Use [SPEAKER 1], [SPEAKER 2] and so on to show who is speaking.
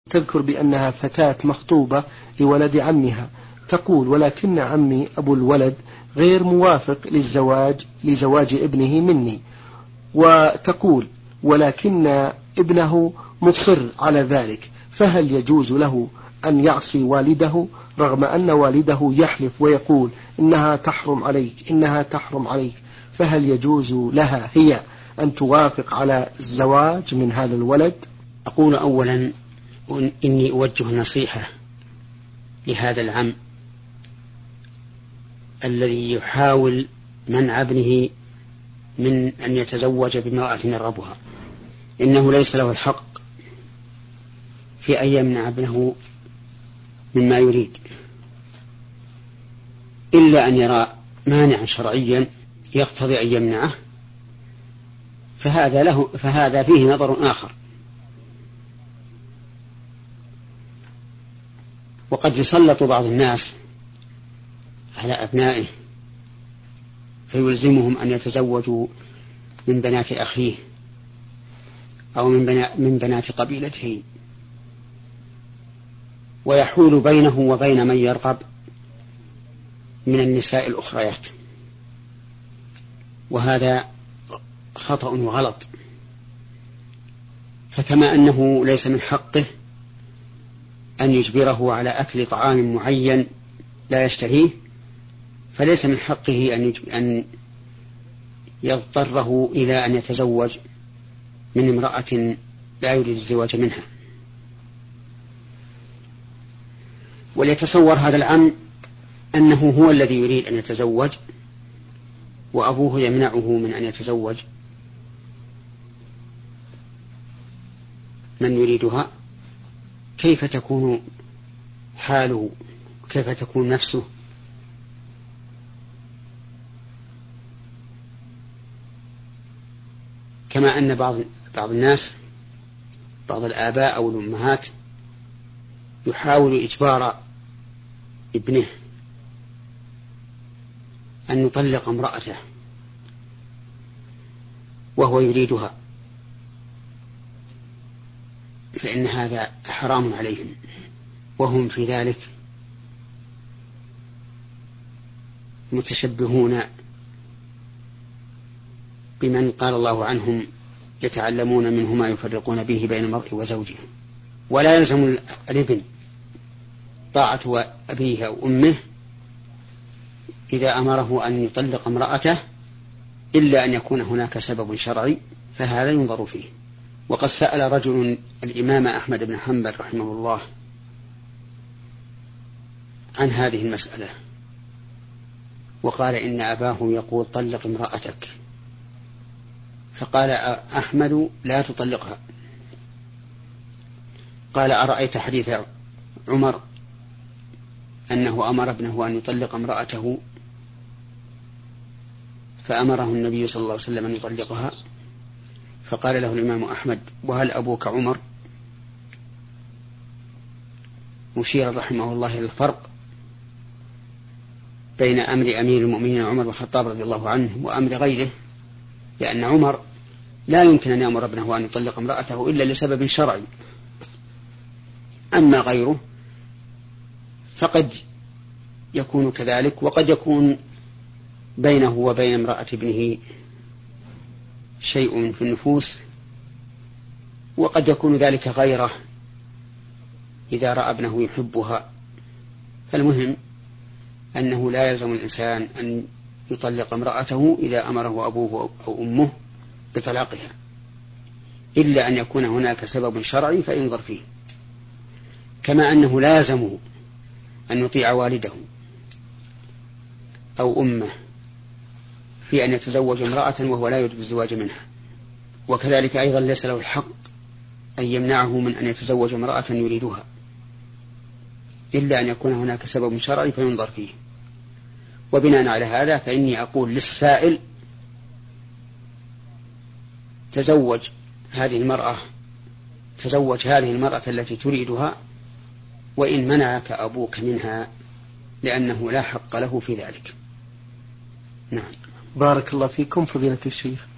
[SPEAKER 1] تذكر بأنها فتاة مخطوبة لولد عمها، تقول: ولكن عمي أبو الولد غير موافق لزواج ابنه مني، وتقول: ولكن ابنه مصر على ذلك، فهل يجوز له أن يعصي والده رغم أن والده يحلف ويقول: إنها تحرم عليك، إنها تحرم عليك؟ فهل يجوز لها هي أن توافق على الزواج من هذا الولد؟
[SPEAKER 2] أقول أولا إني أوجه نصيحة لهذا العم الذي يحاول منع ابنه من أن يتزوج بامرأة يرغبها. إنه ليس له الحق في أن يمنع ابنه مما يريد إلا أن يرى مانعا شرعيا يقتضي أن يمنعه، فهذا فيه نظر آخر. وقد يسلط بعض الناس على أبنائه فيلزمهم أن يتزوجوا من بنات أخيه أو من بنات قبيلته، ويحول بينه وبين من يرغب من النساء الأخريات، وهذا خطأ وغلط. فكما أنه ليس من حقه أن يجبره على أكل طعام معين لا يشتهيه، فليس من حقه أن يضطره إلى أن يتزوج من امرأة لا يريد الزواج منها. وليتصور هذا العم أنه هو الذي يريد أن يتزوج وأبوه يمنعه من أن يتزوج من يريدها، كيف تكون حاله؟ كيف تكون نفسه؟ كما أن بعض الناس، بعض الآباء أو الأمهات، يحاول إجبار ابنه أن يطلق امرأته وهو يريدها، فإن هذا حرام عليهم، وهم في ذلك متشبهون بمن قال الله عنهم: يتعلمون منه ما يفرقون به بين المرء وزوجه. ولا يلزم الابن طاعة أبيه أو أمه إذا أمره أن يطلق امرأته إلا أن يكون هناك سبب شرعي، فهذا ينظر فيه. وقد سأل رجل الإمام أحمد بن حنبل رحمه الله عن هذه المسألة، وقال: إن أباه يقول: طلق امرأتك. فقال أحمد: لا تطلقها. قال: أرأيت حديث عمر أنه أمر ابنه أن يطلق امرأته فأمره النبي صلى الله عليه وسلم أن يطلقها؟ فقال له الإمام أحمد: وهل أبوك عمر؟ مشير رحمه الله إلى الفرق بين أمر أمير المؤمنين عمر بن الخطاب رضي الله عنه وأمر غيره، لأن عمر لا يمكن أن يأمر ابنه أن يطلق امرأته إلا لسبب شرعي، أما غيره فقد يكون كذلك، وقد يكون بينه وبين امرأة ابنه شيء في النفوس، وقد يكون ذلك غيره إذا رأى ابنه يحبها. فالمهم أنه لا يلزم الإنسان أن يطلق امرأته إذا أمره أبوه أو أمه بطلاقها، إلا أن يكون هناك سبب شرعي فينظر فيه. كما أنه لا يلزمه أن يطيع والده أو أمه في أن يتزوج امرأة وهو لا يريد الزواج منها، وكذلك أيضا ليس له الحق أن يمنعه من أن يتزوج امرأة يريدها، إلا أن يكون هناك سبب شرعي فينظر فيه. وبناء على هذا فإني أقول للسائل: تزوج هذه المرأة التي تريدها وإن منعك أبوك منها، لأنه لا حق له في ذلك. نعم.
[SPEAKER 1] بارك الله فيكم فضيلة الشيخ.